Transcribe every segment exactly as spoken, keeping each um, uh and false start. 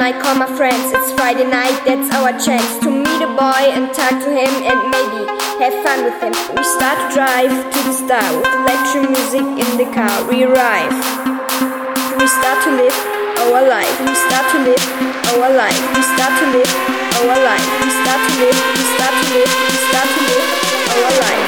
I call my friends. It's Friday night, that's our chance to meet a boy and talk to him and maybe have fun with him. We start to drive to the star with electric music in the car. We arrive. We start to live our life. We start to live our life. We start to live our life. We start to live. We start to live. We start to live our life.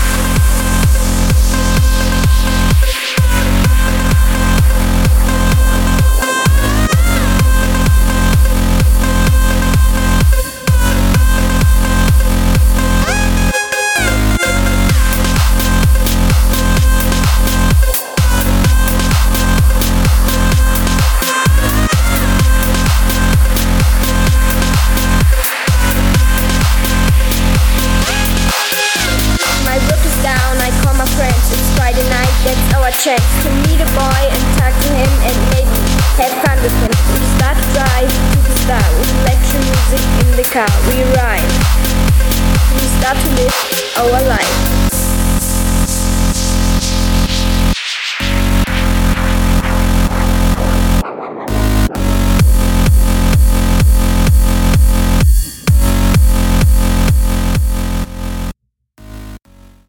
That's our chance to meet a boy and talk to him and maybe have fun with him. We start to drive to the star with electric music in the car. We ride. We start to live our life.